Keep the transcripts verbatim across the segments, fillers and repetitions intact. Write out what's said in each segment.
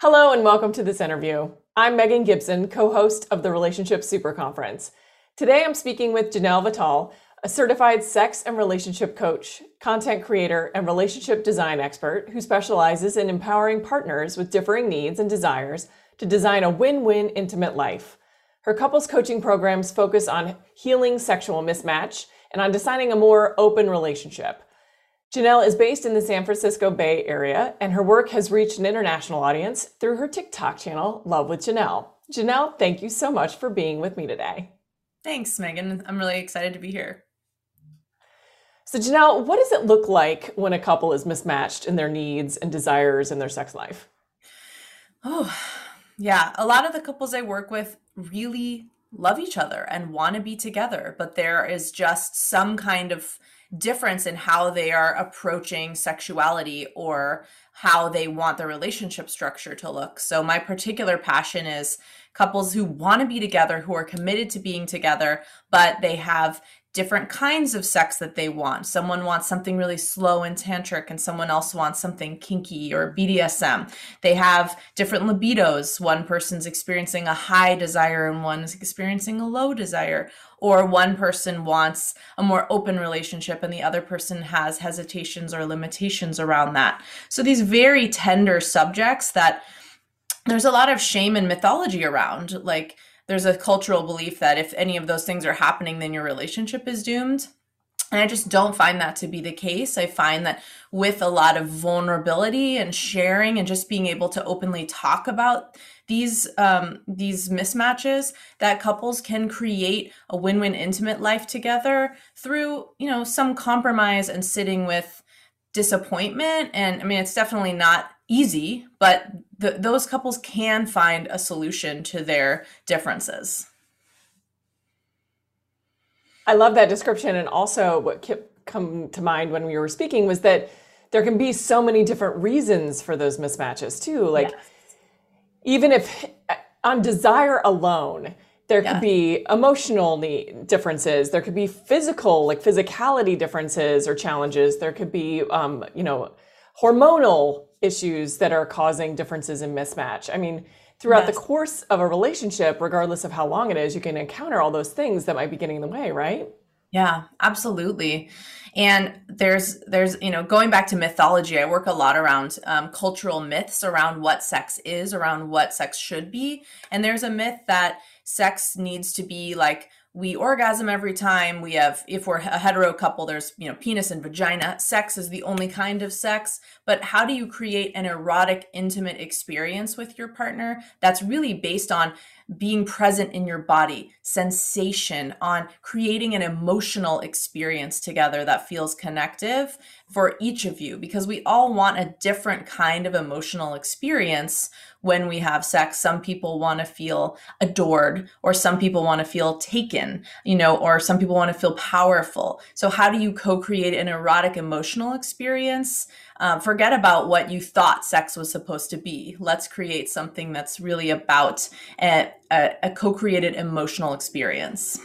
Hello and welcome to this interview. I'm Megan Gibson, co-host of the Relationship Super Conference. Today I'm speaking with Janelle Vital, a certified sex and relationship coach, content creator, and relationship design expert who specializes in empowering partners with differing needs and desires to design a win-win intimate life. Her couples coaching programs focus on healing sexual mismatch and on designing a more open relationship. Janelle is based in the San Francisco Bay Area, and her work has reached an international audience through her TikTok channel, Love with Janelle. Janelle, thank you so much for being with me today. Thanks, Megan. I'm really excited to be here. So Janelle, what does it look like when a couple is mismatched in their needs and desires in their sex life? Oh, yeah. A lot of the couples I work with really love each other and want to be together, but there is just some kind of difference in how they are approaching sexuality or how they want their relationship structure to look. So my particular passion is couples who want to be together, who are committed to being together, but they have different kinds of sex that they want. Someone wants something really slow and tantric, and someone else wants something kinky or B D S M. They have different libidos. One person's experiencing a high desire and one is experiencing a low desire. Or one person wants a more open relationship and the other person has hesitations or limitations around that. So these very tender subjects that there's a lot of shame and mythology around. Like, there's a cultural belief that if any of those things are happening, then your relationship is doomed. And I just don't find that to be the case. I find that with a lot of vulnerability and sharing and just being able to openly talk about these um, these mismatches, that couples can create a win-win intimate life together through, you know, some compromise and sitting with disappointment. And I mean, it's definitely not easy, but the, those couples can find a solution to their differences. I love that description. And also what kept come to mind when we were speaking was that there can be so many different reasons for those mismatches too. Like, yes. Even if on desire alone, there could yeah. be emotional need differences. There could be physical, like physicality differences or challenges. There could be, um, you know, hormonal issues that are causing differences in mismatch. I mean, throughout yes. the course of a relationship, regardless of how long it is, you can encounter all those things that might be getting in the way, right? Yeah, absolutely. And there's, there's, you know, going back to mythology, I work a lot around um, cultural myths around what sex is, around what sex should be. And there's a myth that sex needs to be like, we orgasm every time we have, if we're a hetero couple, there's, you know, penis and vagina. Sex is the only kind of sex. But how do you create an erotic, intimate experience with your partner that's really based on being present in your body, sensation, on creating an emotional experience together that feels connective for each of you? Because we all want a different kind of emotional experience when we have sex. Some people want to feel adored, or some people want to feel taken, you know, or some people want to feel powerful. So how do you co-create an erotic emotional experience? Um, forget about what you thought sex was supposed to be. Let's create something that's really about a, a, a co-created emotional experience.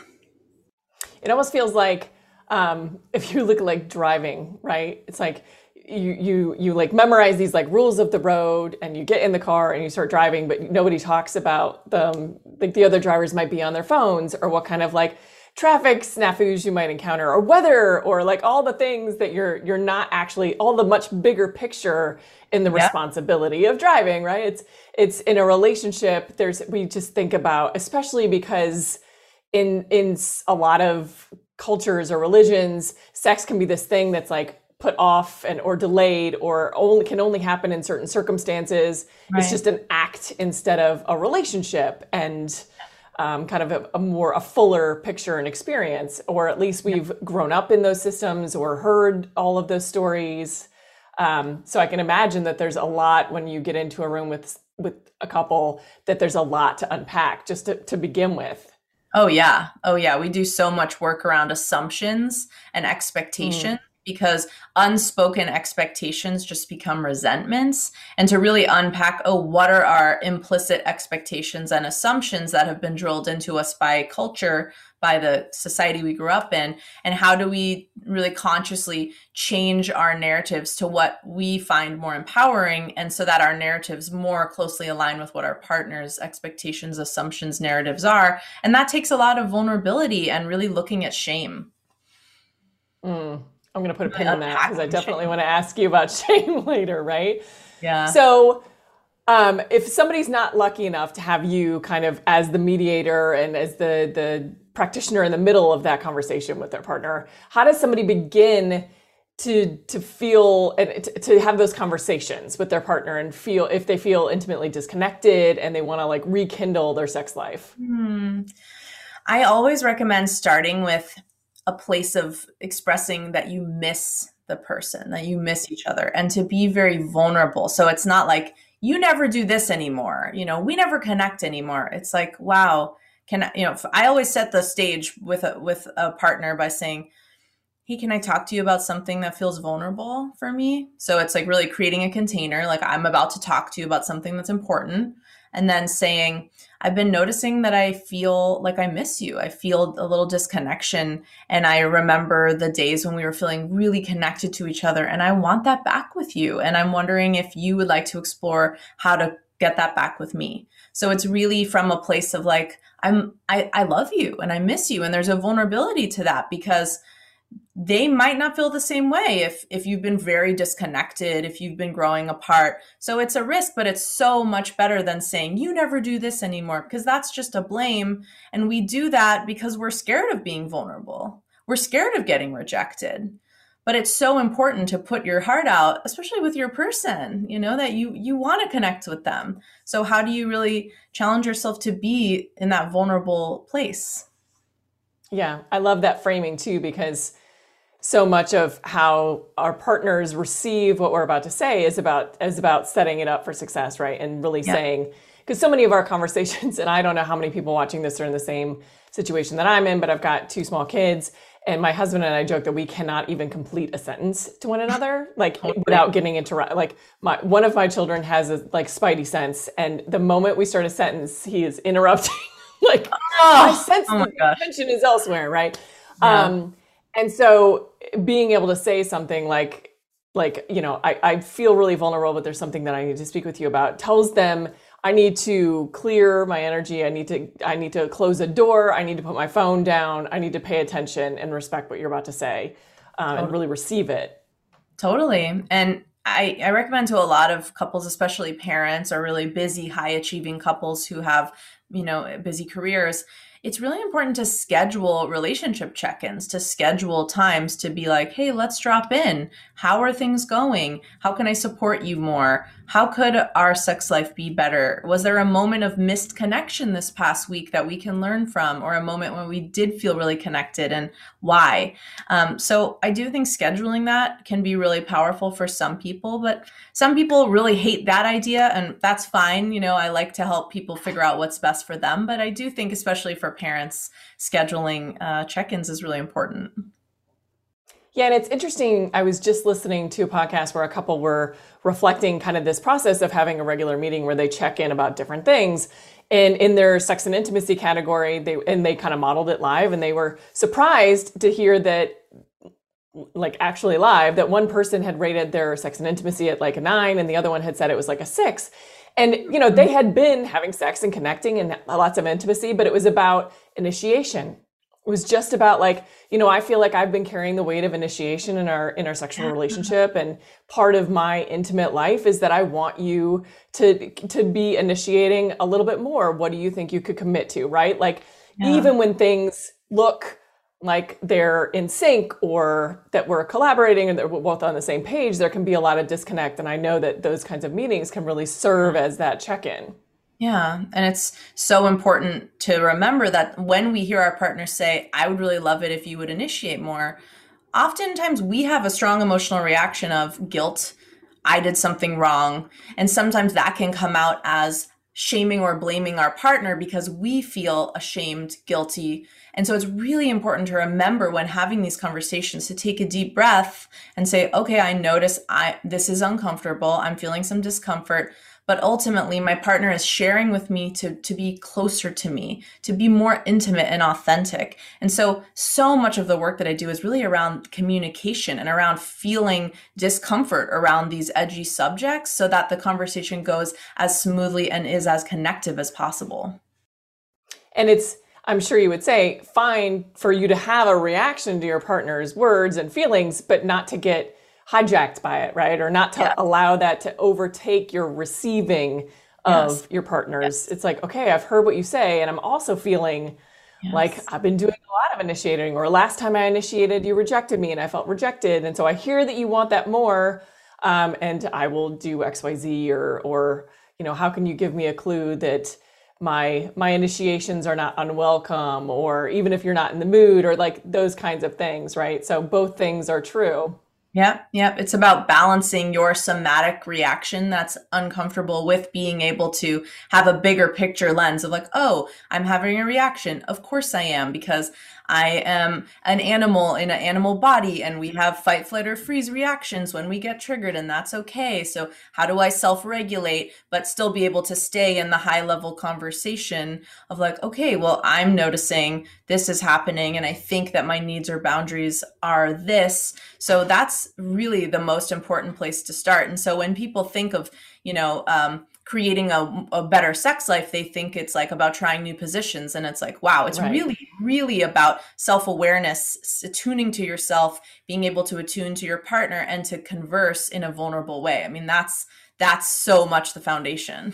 It almost feels like um, if you look like driving, right? It's like you you you like memorize these like rules of the road, and you get in the car and you start driving, but nobody talks about them. Like the other drivers might be on their phones, or what kind of like traffic snafus you might encounter, or weather, or like all the things that you're you're not actually, all the much bigger picture in the yeah. responsibility of driving, right? It's it's in a relationship, there's we just think about, especially because in in a lot of cultures or religions, sex can be this thing that's like put off and or delayed, or only can only happen in certain circumstances. Right. It's just an act instead of a relationship, and Um, kind of a, a more a fuller picture and experience, or at least we've grown up in those systems or heard all of those stories. Um, so I can imagine that there's a lot when you get into a room with with a couple, that there's a lot to unpack just to, to begin with. Oh yeah, oh yeah. We do so much work around assumptions and expectations. Mm. Because unspoken expectations just become resentments. And to really unpack, oh, what are our implicit expectations and assumptions that have been drilled into us by culture, by the society we grew up in? And how do we really consciously change our narratives to what we find more empowering, and so that our narratives more closely align with what our partner's expectations, assumptions, narratives are? And that takes a lot of vulnerability and really looking at shame. Mm, I'm going to put a pin Really in that because I unpacking definitely shame. want to ask you about shame later, right? Yeah. So, um, if somebody's not lucky enough to have you kind of as the mediator and as the the practitioner in the middle of that conversation with their partner, how does somebody begin to to feel and to, to have those conversations with their partner and feel if they feel intimately disconnected and they want to like rekindle their sex life? Hmm. I always recommend starting with a place of expressing that you miss the person, that you miss each other, and to be very vulnerable. So it's not like, you never do this anymore, you know, we never connect anymore. It's like, wow, can I, you know, I always set the stage with a, with a partner by saying, hey, can I talk to you about something that feels vulnerable for me? So it's like really creating a container, like I'm about to talk to you about something that's important. And then saying, I've been noticing that I feel like I miss you. I feel a little disconnection. And I remember the days when we were feeling really connected to each other. And I want that back with you. And I'm wondering if you would like to explore how to get that back with me. So it's really from a place of like, I'm, I, I love you and I miss you. And there's a vulnerability to that because they might not feel the same way if if you've been very disconnected, if you've been growing apart. So it's a risk, but it's so much better than saying, you never do this anymore, because that's just a blame. And we do that because we're scared of being vulnerable. We're scared of getting rejected. But it's so important to put your heart out, especially with your person, you know, that you you want to connect with them. So how do you really challenge yourself to be in that vulnerable place? Yeah, I love that framing too, because so much of how our partners receive what we're about to say is about is about setting it up for success, right? And really Yeah. saying, because so many of our conversations, and I don't know how many people watching this are in the same situation that I'm in, but I've got two small kids, and my husband and I joke that we cannot even complete a sentence to one another, like without getting interrupted. Like my one of my children has a like spidey sense, and the moment we start a sentence, he is interrupting. Like I Oh, sense oh my the gosh. attention is elsewhere, right? Yeah. Um, and so being able to say something like, like, you know, I, I feel really vulnerable, but there's something that I need to speak with you about, tells them I need to clear my energy. I need to, I need to close a door. I need to put my phone down. I need to pay attention and respect what you're about to say, um, and Totally. really receive it. Totally. And I, I recommend to a lot of couples, especially parents or really busy, high achieving couples who have, you know, busy careers. It's really important to schedule relationship check-ins, to schedule times to be like, hey, let's drop in. How are things going? How can I support you more? How could our sex life be better? Was there a moment of missed connection this past week that we can learn from, or a moment when we did feel really connected, and why? Um, so I do think scheduling that can be really powerful for some people, but some people really hate that idea, and that's fine. You know, I like to help people figure out what's best for them, but I do think, especially for parents, scheduling uh, check-ins is really important. Yeah, and it's interesting. I was just listening to a podcast where a couple were reflecting kind of this process of having a regular meeting where they check in about different things. And in their sex and intimacy category, they and they kind of modeled it live, and they were surprised to hear that, like actually live, that one person had rated their sex and intimacy at like a nine, and the other one had said it was like a six. And you know, they had been having sex and connecting and lots of intimacy, but it was about initiation. It was just about like, you know, I feel like I've been carrying the weight of initiation in our in our sexual relationship, and part of my intimate life is that I want you to to be initiating a little bit more. What do you think you could commit to, right? Like Yeah. even when things look like they're in sync or that we're collaborating and that we're both on the same page, there can be a lot of disconnect. And I know that those kinds of meetings can really serve as that check-in. Yeah. And it's so important to remember that when we hear our partner say, I would really love it if you would initiate more, oftentimes we have a strong emotional reaction of guilt. I did something wrong. And sometimes that can come out as shaming or blaming our partner because we feel ashamed, guilty. And so it's really important to remember when having these conversations to take a deep breath and say, okay, I notice I this is uncomfortable. I'm feeling some discomfort. but ultimately my partner is sharing with me to to be closer to me, to be more intimate and authentic. And so so much of the work that I do is really around communication and around feeling discomfort around these edgy subjects so that the conversation goes as smoothly and is as connective as possible. And it's, I'm sure you would say, fine for you to have a reaction to your partner's words and feelings, but not to get hijacked by it, right? Or not to Yeah. allow that to overtake your receiving of Yes. your partner's. Yes. It's like, okay, I've heard what you say, and I'm also feeling like Yes. I've been doing a lot of initiating, or last time I initiated, you rejected me and I felt rejected. And so I hear that you want that more, um, and I will do X, Y, Z, or, or, you know, how can you give me a clue that my my initiations are not unwelcome, or even if you're not in the mood, or like those kinds of things, right? So both things are true. Yep, yep. It's about balancing your somatic reaction that's uncomfortable with being able to have a bigger picture lens of like, oh, I'm having a reaction. Of course I am, because I am an animal in an animal body and we have fight, flight, or freeze reactions when we get triggered, and that's okay. So how do I self-regulate but still be able to stay in the high level conversation of like, okay, well, I'm noticing this is happening and I think that my needs or boundaries are this. So that's really the most important place to start. And so when people think of, you know, um, creating a, a better sex life, they think it's like about trying new positions. And it's like, wow, it's Right. really, really about self-awareness, attuning to yourself, being able to attune to your partner and to converse in a vulnerable way. I mean, that's, that's so much the foundation.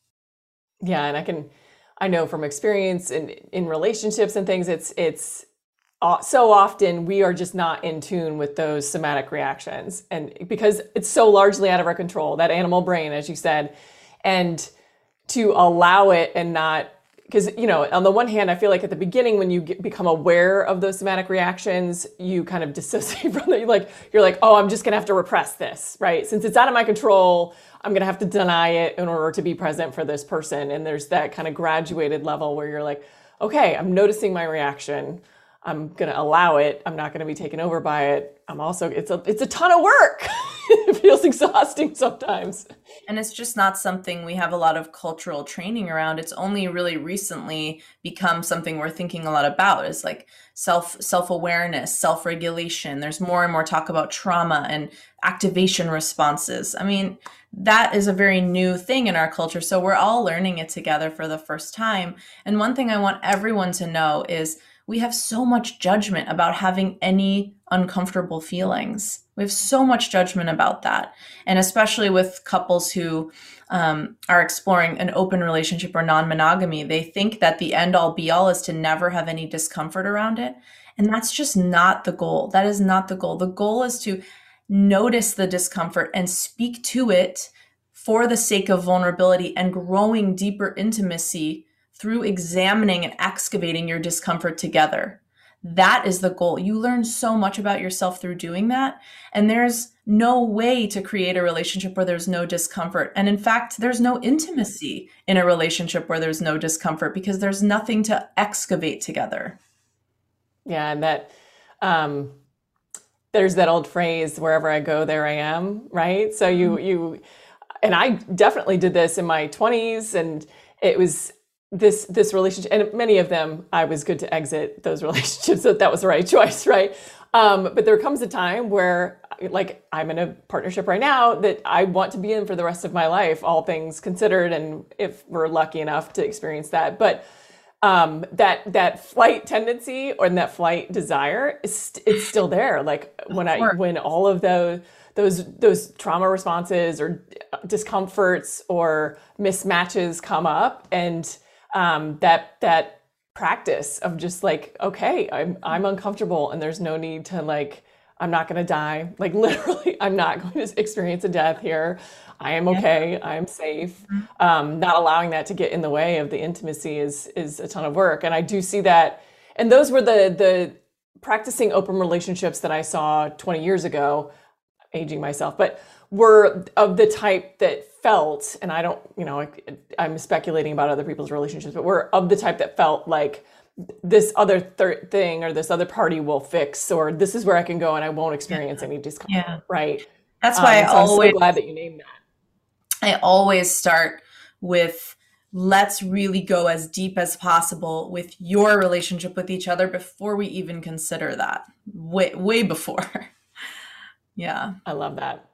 Yeah, and I can, I know from experience in in relationships and things, it's it's uh, so often we are just not in tune with those somatic reactions, and because it's so largely out of our control, that animal brain, as you said, and to allow it and not, because, you know, on the one hand, I feel like at the beginning when you get, become aware of those somatic reactions, you kind of dissociate from them. You're like, you're like, oh, I'm just gonna have to repress this, right? Since it's out of my control, I'm gonna have to deny it in order to be present for this person. And there's that kind of graduated level where you're like, okay, I'm noticing my reaction. I'm gonna allow it. I'm not gonna be taken over by it. I'm also, it's a, it's a ton of work. It feels exhausting sometimes. And it's just not something we have a lot of cultural training around. It's only really recently become something we're thinking a lot about, is like self self-awareness, self-regulation. There's more and more talk about trauma and activation responses. I mean, that is a very new thing in our culture. So we're all learning it together for the first time. And one thing I want everyone to know is we have so much judgment about having any uncomfortable feelings. We have so much judgment about that. And especially with couples who um, are exploring an open relationship or non-monogamy, they think that the end all be all is to never have any discomfort around it. And that's just not the goal. That is not the goal. The goal is to notice the discomfort and speak to it for the sake of vulnerability and growing deeper intimacy through examining and excavating your discomfort together. That is the goal. You learn so much about yourself through doing that. And there's no way to create a relationship where there's no discomfort. And in fact, there's no intimacy in a relationship where there's no discomfort, because there's nothing to excavate together. Yeah, and that um, there's that old phrase, wherever I go, there I am, right? So you you and I definitely did this in my twenties, and it was this this relationship, and many of them I was good to exit those relationships, so that was the right choice, right? Um, but there comes a time where, like, I'm in a partnership right now that I want to be in for the rest of my life, all things considered, and if we're lucky enough to experience that. But um, that that flight tendency or that flight desire is it's still there. Like when I course. when all of those those those trauma responses or discomforts or mismatches come up, and um, that that practice of just like, okay, I'm I'm uncomfortable, and there's no need to like, I'm not going to die. Like literally, I'm not going to experience a death here. I am Yeah. okay. I'm safe. Um, not allowing that to get in the way of the intimacy is is a ton of work. And I do see that. And those were the the practicing open relationships that I saw twenty years ago, aging myself, but were of the type that felt, and I don't, you know, I, I'm speculating about other people's relationships, but were of the type that felt like this other third thing or this other party will fix, or this is where I can go and I won't experience any discomfort, Yeah. right? That's Um, why I and so I'm so always glad that you named that. I always start with, let's really go as deep as possible with your relationship with each other before we even consider that. Way, way before. Yeah. I love that.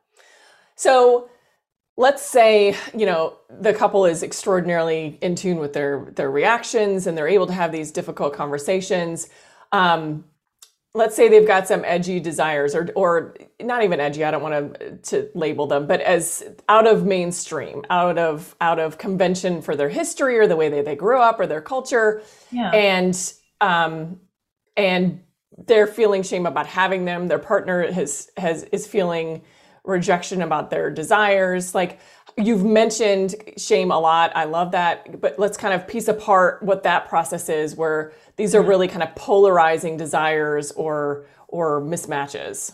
So let's say, you know, the couple is extraordinarily in tune with their their reactions and they're able to have these difficult conversations. Um, let's say they've got some edgy desires, or or not even edgy, I don't want to to label them, but as out of mainstream, out of out of convention for their history or the way that they grew up or their culture. Yeah. And um and they're feeling shame about having them. Their partner has has is feeling rejection about their desires. Like, you've mentioned shame a lot. I love that. But let's kind of piece apart what that process is, where these are really kind of polarizing desires or or mismatches.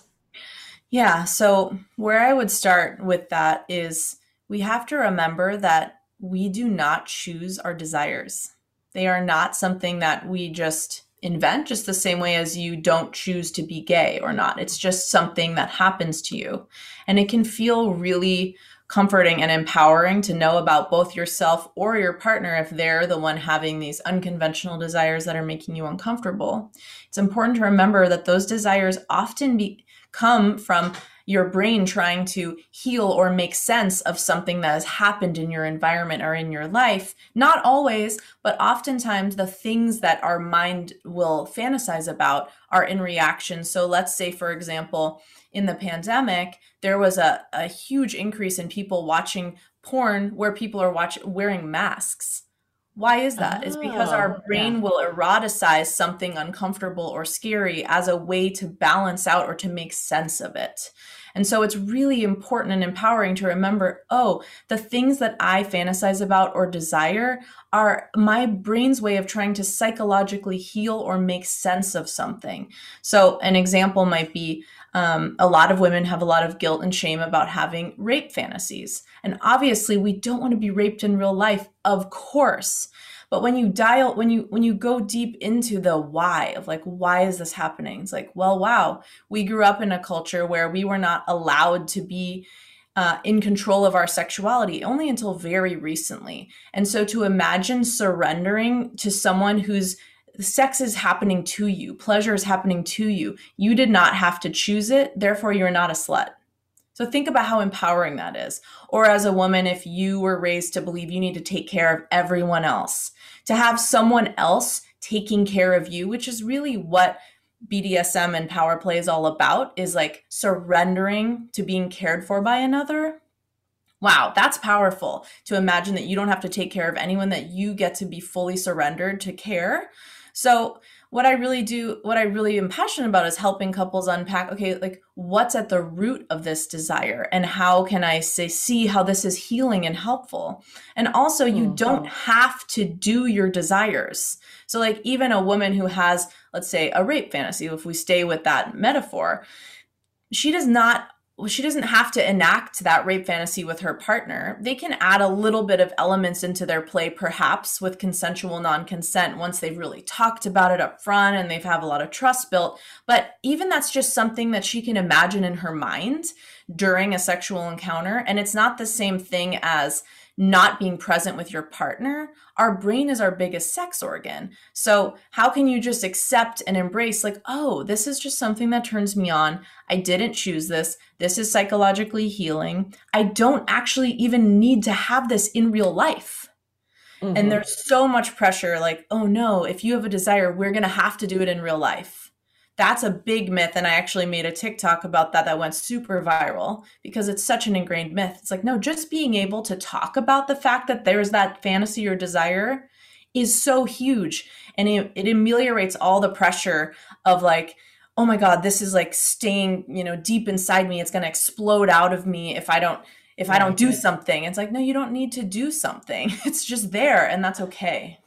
Yeah. So where I would start with that is, we have to remember that we do not choose our desires. They are not something that we just invent, just the same way as you don't choose to be gay or not. It's just something that happens to you. And it can feel really comforting and empowering to know about both yourself or your partner if they're the one having these unconventional desires that are making you uncomfortable. It's important to remember that those desires often be, come from your brain trying to heal or make sense of something that has happened in your environment or in your life. Not always, but oftentimes the things that our mind will fantasize about are in reaction. So let's say, for example, in the pandemic, there was a, a huge increase in people watching porn where people are watch, wearing masks. Why is that? Oh, It's because our brain yeah. will eroticize something uncomfortable or scary as a way to balance out or to make sense of it. And so it's really important and empowering to remember, oh, the things that I fantasize about or desire are my brain's way of trying to psychologically heal or make sense of something. So an example might be, um, a lot of women have a lot of guilt and shame about having rape fantasies. And obviously we don't want to be raped in real life, of course. But when you dial, when you when you go deep into the why of like, why is this happening? It's like, well, wow, we grew up in a culture where we were not allowed to be uh, in control of our sexuality only until very recently. And so to imagine surrendering to someone whose sex is happening to you, pleasure is happening to you, you did not have to choose it, therefore you're not a slut. So think about how empowering that is. Or as a woman, if you were raised to believe you need to take care of everyone else, to have someone else taking care of you, which is really what B D S M and power play is all about, is like surrendering to being cared for by another. Wow, that's powerful, to imagine that you don't have to take care of anyone, that you get to be fully surrendered to care. So what I really do, what I really am passionate about is helping couples unpack, okay, like what's at the root of this desire and how can I say, see how this is healing and helpful. And also you Mm-hmm. don't have to do your desires. So like even a woman who has, let's say, a rape fantasy, if we stay with that metaphor, she does not well, she doesn't have to enact that rape fantasy with her partner. They can add a little bit of elements into their play, perhaps with consensual non-consent, once they've really talked about it up front and they've have a lot of trust built. But even that's just something that she can imagine in her mind during a sexual encounter. And it's not the same thing as not being present with your partner. Our brain is our biggest sex organ. So how can you just accept and embrace like, oh, this is just something that turns me on. I didn't choose this. This is psychologically healing. I don't actually even need to have this in real life. Mm-hmm. And there's so much pressure like, oh no, if you have a desire, we're going to have to do it in real life. That's a big myth. And I actually made a TikTok about that that went super viral because it's such an ingrained myth. It's like, no, just being able to talk about the fact that there's that fantasy or desire is so huge. And it, it ameliorates all the pressure of like, oh my God, this is like staying, you know, deep inside me. It's going to explode out of me if I don't, if I don't do something. It's like, no, you don't need to do something. It's just there and that's okay.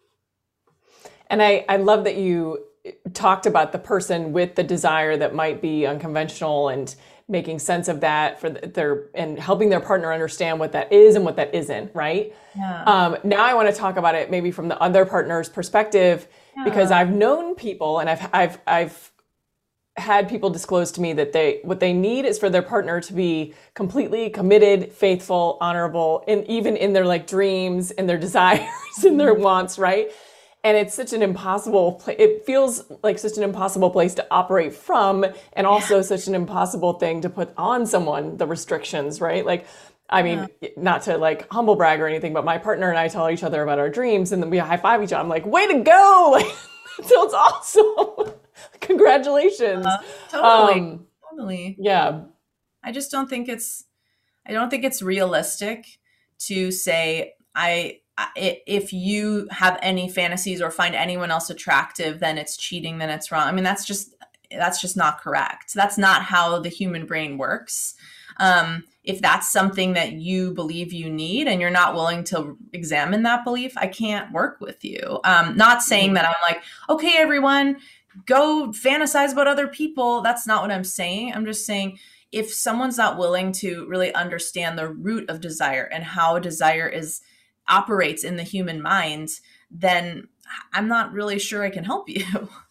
And I, I love that you talked about the person with the desire that might be unconventional and making sense of that for their and helping their partner understand what that is and what that isn't, right? Yeah. Um, now I want to talk about it maybe from the other partner's perspective, yeah. because I've known people and I've I've I've had people disclose to me that they what they need is for their partner to be completely committed, faithful, honorable, and even in their like dreams and their desires and their wants, right? And it's such an impossible pla- it feels like such an impossible place to operate from, and also such an impossible thing to put on someone, the restrictions, right? Like, I mean, Yeah. not to like humble brag or anything, but my partner and I tell each other about our dreams and then we high five each other. I'm like, way to go! Like, that sounds awesome. Congratulations. Uh, totally. Um, Totally. yeah, I just don't think it's I don't think it's realistic to say I I- if you have any fantasies or find anyone else attractive, then it's cheating, then it's wrong. I mean, that's just that's just not correct. That's not how the human brain works. Um, if that's something that you believe you need and you're not willing to examine that belief, I can't work with you. Um, not saying that I'm like, okay, everyone, go fantasize about other people. That's not what I'm saying. I'm just saying if someone's not willing to really understand the root of desire and how desire is operates in the human mind, then I'm not really sure I can help you.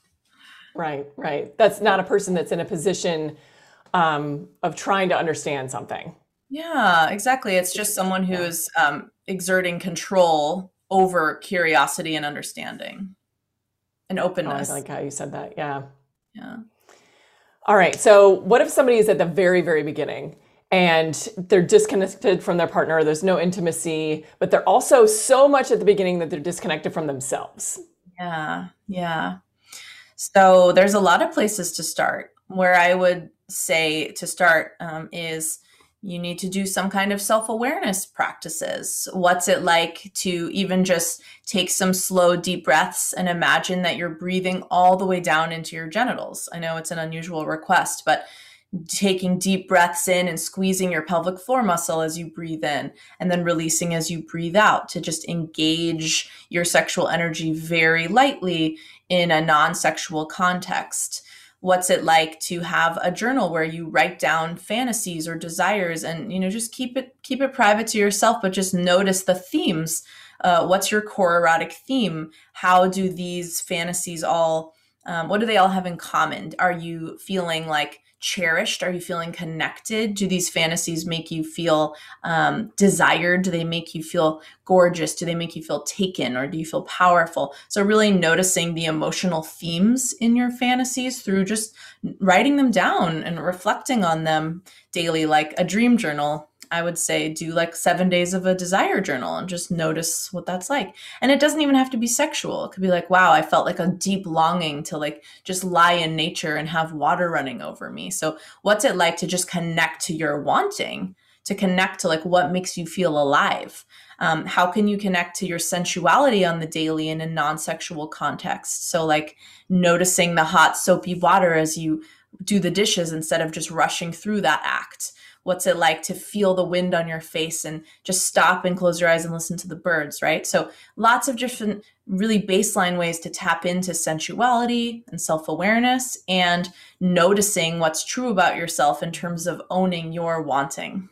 right, right. That's not a person that's in a position um, of trying to understand something. Yeah, exactly. It's just someone who Yeah. is um, exerting control over curiosity and understanding and Oh, I openness. like how you said that. Yeah. Yeah. All right. So, what if somebody is at the very, very beginning and they're disconnected from their partner? There's no intimacy, but they're also so much at the beginning that they're disconnected from themselves. Yeah. Yeah. So there's a lot of places to start. Where I would say to start um, is you need to do some kind of self awareness practices. What's it like to even just take some slow, deep breaths and imagine that you're breathing all the way down into your genitals? I know it's an unusual request, but taking deep breaths in and squeezing your pelvic floor muscle as you breathe in and then releasing as you breathe out to just engage your sexual energy very lightly in a non-sexual context. What's it like to have a journal where you write down fantasies or desires and, you know, just keep it keep it private to yourself, but just notice the themes. Uh, what's your core erotic theme? How do these fantasies all um, what do they all have in common? Are you feeling like cherished? Are you feeling connected? Do these fantasies make you feel um, desired? Do they make you feel gorgeous? Do they make you feel taken, or do you feel powerful? So really noticing the emotional themes in your fantasies through just writing them down and reflecting on them daily, like a dream journal. I would say do like seven days of a desire journal and just notice what that's like. And it doesn't even have to be sexual. It could be like, wow, I felt like a deep longing to like just lie in nature and have water running over me. So what's it like to just connect to your wanting, to connect to like what makes you feel alive? Um, how can you connect to your sensuality on the daily in a non-sexual context? So like noticing the hot soapy water as you do the dishes instead of just rushing through that act. What's it like to feel the wind on your face and just stop and close your eyes and listen to the birds, right? So lots of different really baseline ways to tap into sensuality and self-awareness and noticing what's true about yourself in terms of owning your wanting.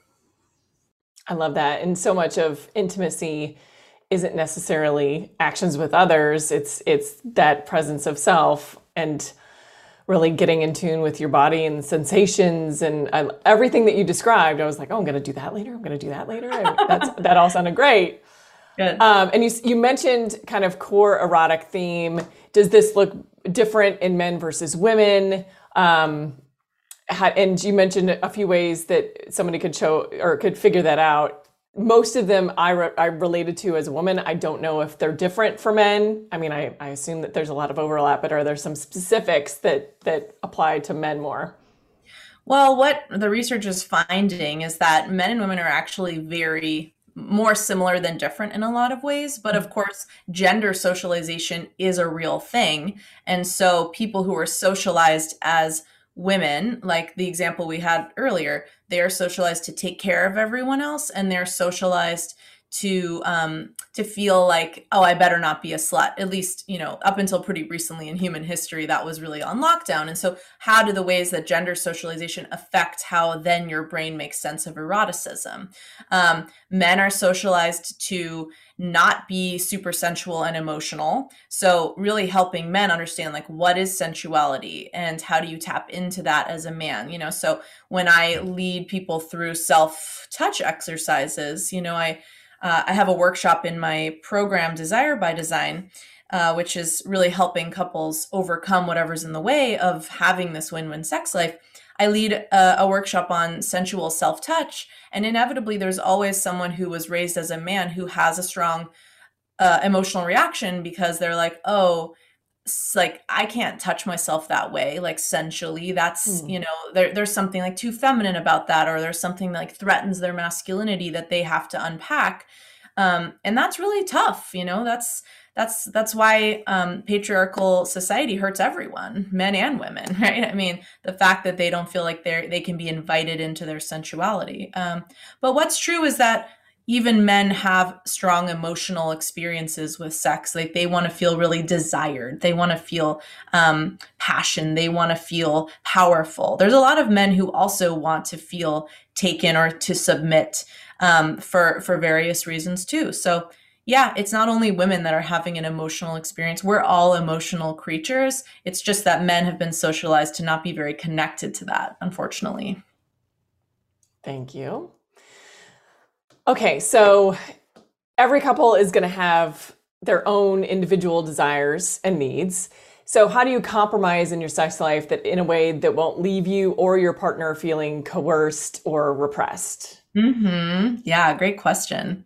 I love that. And so much of intimacy isn't necessarily actions with others. It's it's that presence of self and really getting in tune with your body and sensations and I, everything that you described. I was like, oh, I'm going to do that later. I'm going to do that later. And that's that all sounded great. Good. Um, and you you mentioned kind of core erotic theme. Does this look different in men versus women? Um, ha- and you mentioned a few ways that somebody could show or could figure that out. Most of them I, re- I related to as a woman. I don't know if they're different for men. I mean, I, I assume that there's a lot of overlap, but are there some specifics that that apply to men more? Well, what the research is finding is that men and women are actually very more similar than different in a lot of ways. But of course, gender socialization is a real thing. And so people who are socialized as women, like the example we had earlier, they are socialized to take care of everyone else, and they're socialized to um, to feel like, oh, I better not be a slut. At least, you know, up until pretty recently in human history, that was really on lockdown. And so, how do the ways that gender socialization affect how then your brain makes sense of eroticism? Um, men are socialized to not be super sensual and emotional. So really helping men understand like what is sensuality and how do you tap into that as a man, you know? So when I lead people through self-touch exercises, you know, I uh, I have a workshop in my program Desire by Design, uh, which is really helping couples overcome whatever's in the way of having this win-win sex life. I lead a, a workshop on sensual self-touch, and inevitably there's always someone who was raised as a man who has a strong uh, emotional reaction because they're like, oh, it's like I can't touch myself that way, like sensually. That's, Hmm. you know, there, there's something like too feminine about that, or there's something that like threatens their masculinity that they have to unpack. Um, and that's really tough, you know, that's that's that's why um, patriarchal society hurts everyone, men and women, right? I mean, the fact that they don't feel like they're they can be invited into their sensuality. Um, but what's true is that even men have strong emotional experiences with sex. Like they want to feel really desired. They want to feel um, passion. They want to feel powerful. There's a lot of men who also want to feel taken or to submit um, for for various reasons too. So yeah, it's not only women that are having an emotional experience. We're all emotional creatures. It's just that men have been socialized to not be very connected to that, unfortunately. Thank you. Okay, so every couple is going to have their own individual desires and needs. So how do you compromise in your sex life that in a way that won't leave you or your partner feeling coerced or repressed? Mm-hmm. Yeah, great question.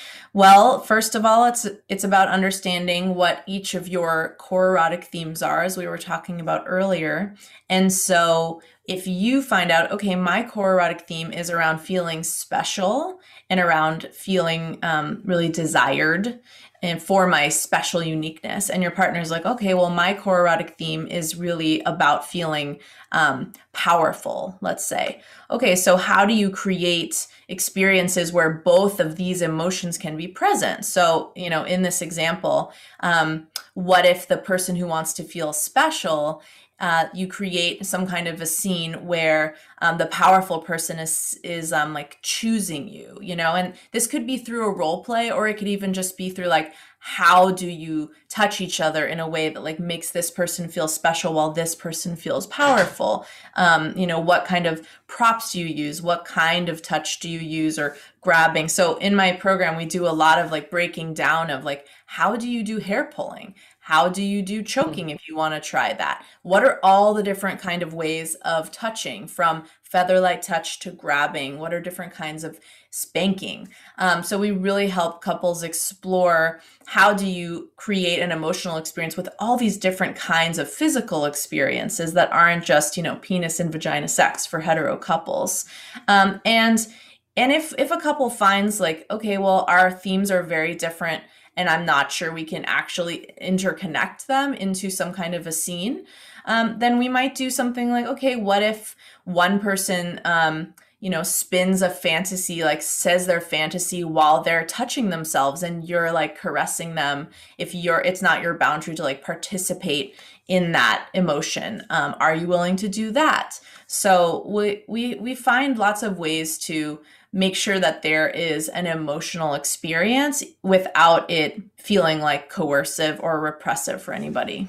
Well, first of all, it's it's about understanding what each of your core erotic themes are, as we were talking about earlier. And so if you find out, okay, my core erotic theme is around feeling special and around feeling um, really desired and for my special uniqueness, and your partner's like, okay, well, my core erotic theme is really about feeling um, powerful, let's say. Okay, so how do you create experiences where both of these emotions can be present? So, you know, in this example, um, what if the person who wants to feel special, uh, you create some kind of a scene where um, the powerful person is is um, like choosing you, you know, and this could be through a role play, or it could even just be through like, how do you touch each other in a way that like makes this person feel special while this person feels powerful? Um, you know, what kind of props do you use? What kind of touch do you use, or grabbing? So in my program, we do a lot of like breaking down of like, how do you do hair pulling? How do you do choking if you want to try that? What are all the different kind of ways of touching, from featherlight touch to grabbing? What are different kinds of spanking? Um, so we really help couples explore how do you create an emotional experience with all these different kinds of physical experiences that aren't just, you know, penis and vagina sex for hetero couples. Um, and and if if a couple finds like, okay, well, our themes are very different, and I'm not sure we can actually interconnect them into some kind of a scene, um, then we might do something like, okay, what if one person, um, you know, spins a fantasy, like says their fantasy while they're touching themselves, and you're like caressing them. If you're, it's not your boundary to like participate in that emotion. Um, are you willing to do that? So we we we find lots of ways to make sure that there is an emotional experience without it feeling like coercive or repressive for anybody.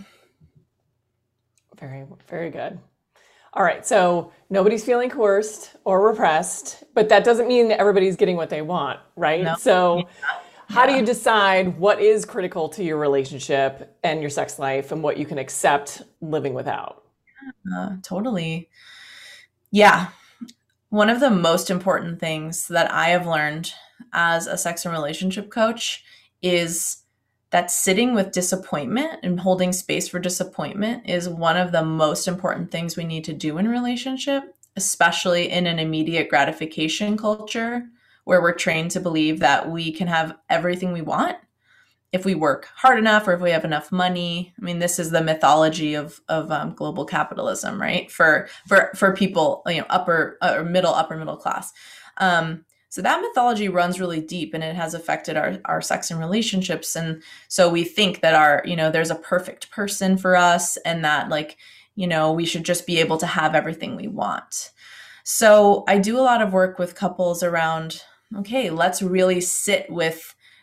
Very, very good. All right, so nobody's feeling coerced or repressed, but that doesn't mean that everybody's getting what they want, right? No. So, how do Yeah. you decide what is critical to your relationship and your sex life and what you can accept living without? Uh, totally. Yeah. One of the most important things that I have learned as a sex and relationship coach is that sitting with disappointment and holding space for disappointment is one of the most important things we need to do in relationship, especially in an immediate gratification culture where we're trained to believe that we can have everything we want if we work hard enough or if we have enough money. I mean, this is the mythology of of um, global capitalism, right? For for for people, you know, upper uh, or middle upper middle class. Um, so that mythology runs really deep, and it has affected our our sex and relationships. And so we think that our, you know, there's a perfect person for us, and that like, you know, we should just be able to have everything we want. So I do a lot of work with couples around, okay, let's really sit with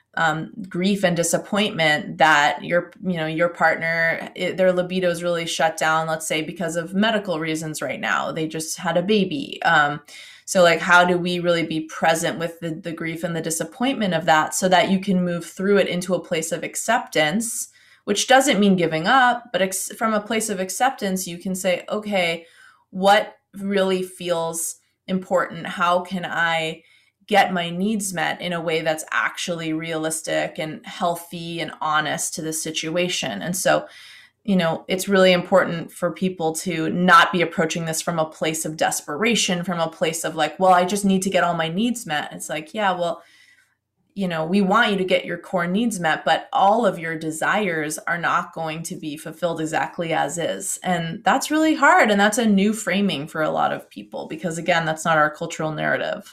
um, grief and disappointment that your, you know, your partner, it, their libido is really shut down, let's say because of medical reasons right now, they just had a baby. Um, so like, how do we really be present with the, the grief and the disappointment of that so that you can move through it into a place of acceptance, which doesn't mean giving up, but ex- from a place of acceptance, you can say, okay, what really feels important? How can I get my needs met in a way that's actually realistic and healthy and honest to the situation? And so, you know, it's really important for people to not be approaching this from a place of desperation, from a place of like, well, I just need to get all my needs met. It's like, yeah, well, you know, we want you to get your core needs met, but all of your desires are not going to be fulfilled exactly as is. And that's really hard. And that's a new framing for a lot of people because, again, that's not our cultural narrative.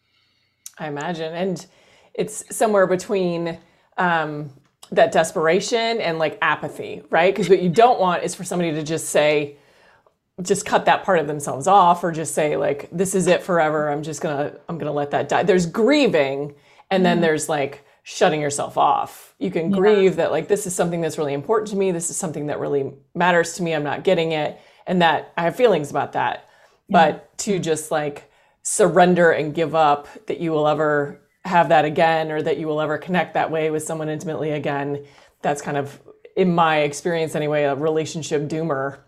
I imagine. And it's somewhere between um, that desperation and like apathy, right? Because what you don't want is for somebody to just say, just cut that part of themselves off, or just say like, this is it forever. I'm just gonna, I'm gonna let that die. There's grieving, and then there's like shutting yourself off. You can Yeah. grieve that like, this is something that's really important to me. This is something that really matters to me. I'm not getting it. And that I have feelings about that. But to just like surrender and give up that you will ever have that again, or that you will ever connect that way with someone intimately again, that's kind of, in my experience anyway, a relationship doomer,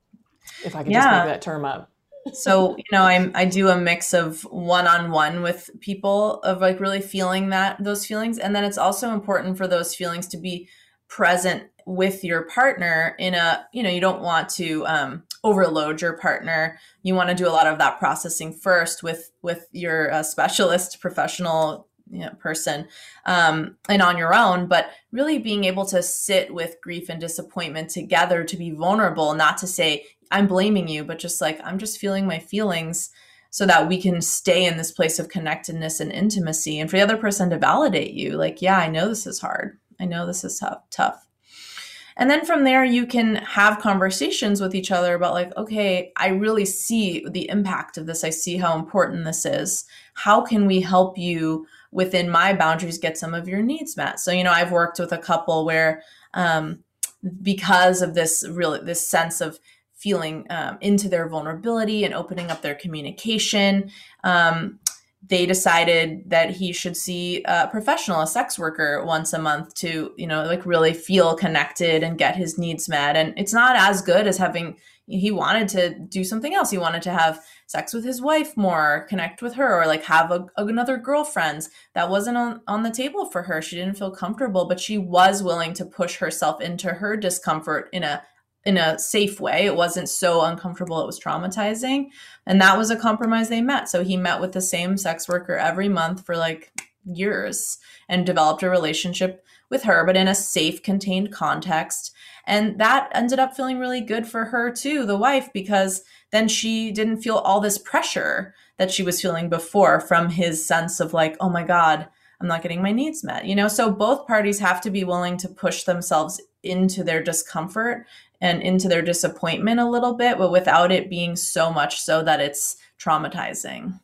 if I can just Yeah. make that term up. So, you know, I'm, I do a mix of one-on-one with people of like really feeling that, those feelings. And then it's also important for those feelings to be present with your partner in a, you know, you don't want to um, overload your partner. You want to do a lot of that processing first with, with your uh, specialist professional, you know, person um, and on your own, but really being able to sit with grief and disappointment together, to be vulnerable, not to say, I'm blaming you, but just like, I'm just feeling my feelings, so that we can stay in this place of connectedness and intimacy. And for the other person to validate you, like, yeah, I know this is hard. I know this is tough, tough. And then from there, you can have conversations with each other about like, okay, I really see the impact of this. I see how important this is. How can we help you within my boundaries get some of your needs met? So, you know, I've worked with a couple where um, because of this really, this sense of feeling um, into their vulnerability and opening up their communication, um, they decided that he should see a professional, a sex worker, once a month to, you know, like really feel connected and get his needs met. And it's not as good as having, he wanted to do something else. He wanted to have sex with his wife more, connect with her, or like have a, another girlfriend. That wasn't on, on the table for her. She didn't feel comfortable, but she was willing to push herself into her discomfort in a in a safe way. It wasn't so uncomfortable, it was traumatizing. And that was a compromise they met. So he met with the same sex worker every month for like years and developed a relationship with her, but in a safe, contained context. And that ended up feeling really good for her too, the wife, because then she didn't feel all this pressure that she was feeling before from his sense of like, oh my God, I'm not getting my needs met, you know? So both parties have to be willing to push themselves into their discomfort and into their disappointment a little bit, but without it being so much so that it's traumatizing.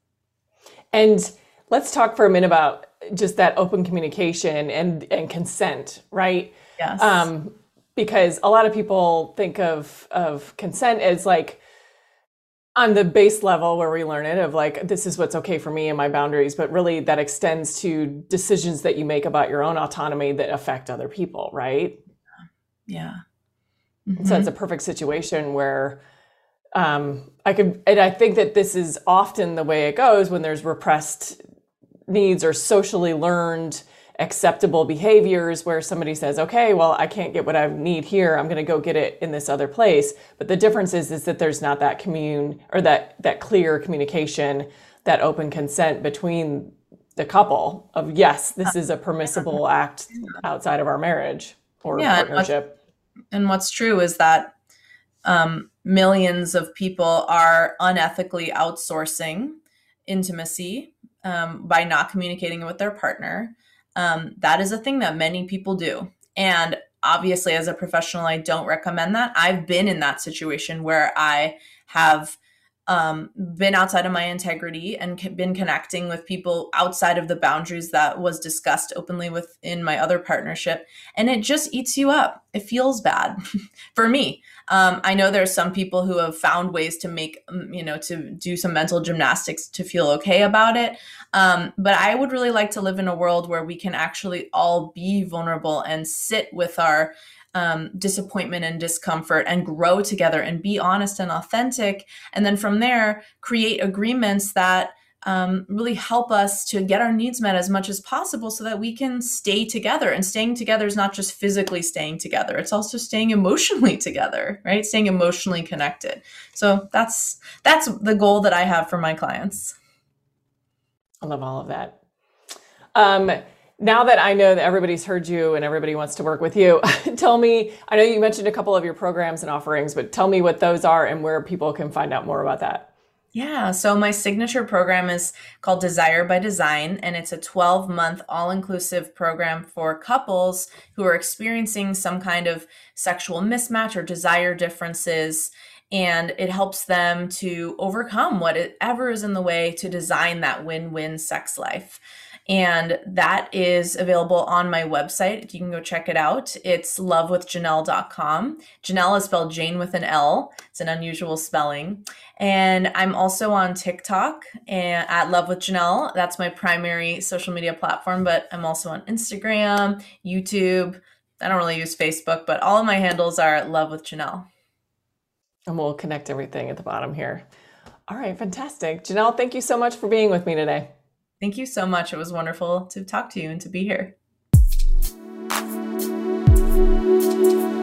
And let's talk for a minute about just that open communication and, and consent, right? Yes. Um, because a lot of people think of, of consent as like on the base level where we learn it of like, this is what's okay for me and my boundaries, but really that extends to decisions that you make about your own autonomy that affect other people, right? Yeah. Mm-hmm. So it's a perfect situation where um, I could, and I think that this is often the way it goes when there's repressed needs or socially learned acceptable behaviors where somebody says, okay, well, I can't get what I need here. I'm going to go get it in this other place. But the difference is, is that there's not that commune or that, that clear communication, that open consent between the couple of, yes, this is a permissible act outside of our marriage or yeah, partnership. And what's true is that um, millions of people are unethically outsourcing intimacy um, by not communicating with their partner. Um, that is a thing that many people do. And obviously, as a professional, I don't recommend that. I've been in that situation where I have um, been outside of my integrity and c- been connecting with people outside of the boundaries that was discussed openly within my other partnership. And it just eats you up. It feels bad for me. Um, I know there's some people who have found ways to make, um, you know, to do some mental gymnastics to feel okay about it. Um, but I would really like to live in a world where we can actually all be vulnerable and sit with our um, disappointment and discomfort and grow together and be honest and authentic. And then from there, create agreements that um, really help us to get our needs met as much as possible so that we can stay together. And staying together is not just physically staying together. It's also staying emotionally together, right? Staying emotionally connected. So that's, that's the goal that I have for my clients. I love all of that. Um, now that I know that everybody's heard you and everybody wants to work with you, tell me, I know you mentioned a couple of your programs and offerings, but tell me what those are and where people can find out more about that. Yeah, so my signature program is called Desire by Design, and it's a twelve month all-inclusive program for couples who are experiencing some kind of sexual mismatch or desire differences. And it helps them to overcome whatever is in the way to design that win-win sex life. And that is available on my website. You can go check it out. It's love with janelle dot com. Janelle is spelled Jane with an L. It's an unusual spelling. And I'm also on TikTok and at Love with Janelle. That's my primary social media platform, but I'm also on Instagram, YouTube. I don't really use Facebook, but all of my handles are Love with Janelle. And we'll connect everything at the bottom here. All right, fantastic. Janelle, thank you so much for being with me today. Thank you so much. It was wonderful to talk to you and to be here.